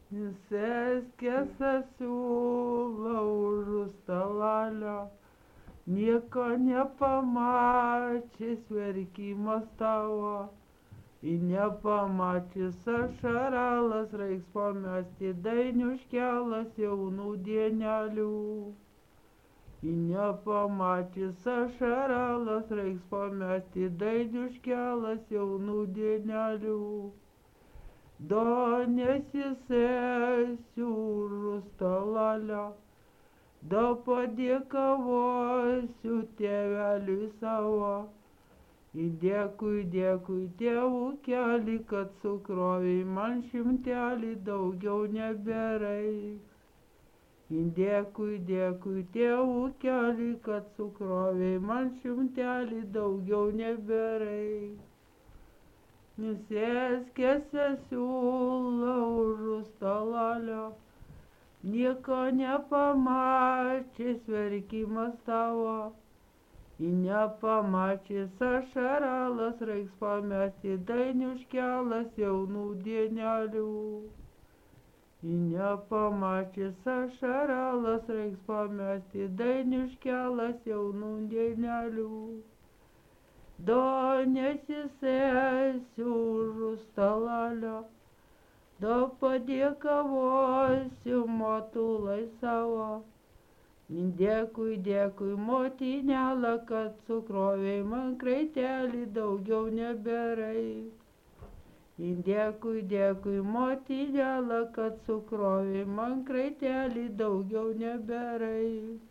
Sėskėse siūlo užustalelio, nieko nepamačius verkimas tavo. I nepamačius ašaralas reiks pamesti dainiuškelas jaunų dienelių. I nepamačius ašaralas reiks pamesti dainiuškelas jaunų dienelių. Nesisėsiu užustalelio, padėkavosiu tėveliui savo. I dėkui tėvukeli, kad sukrovei man šimtelį, daugiau nebereiks. I dėkui tėvukeli, kad sukrovei man šimtelį, daugiau nebereiks. Sėskėse siūlo užustalelio, nieko nepamačius verkimas tavo. I nepamačius ašaralas reiks pamesti dainiuškelas jaunų dienelių. I nepamačius ašaralas reiks pamesti dainiuškelas jaunų dienelių. Nesisėsiu užustalelio, padėkavosiu motulai savo. Dėkui motinėla, kad sukrovei man kraitelį, daugiau nebereiks. Dėkui motinėla, kad sukrovei man kraitelį, daugiau nebereiks.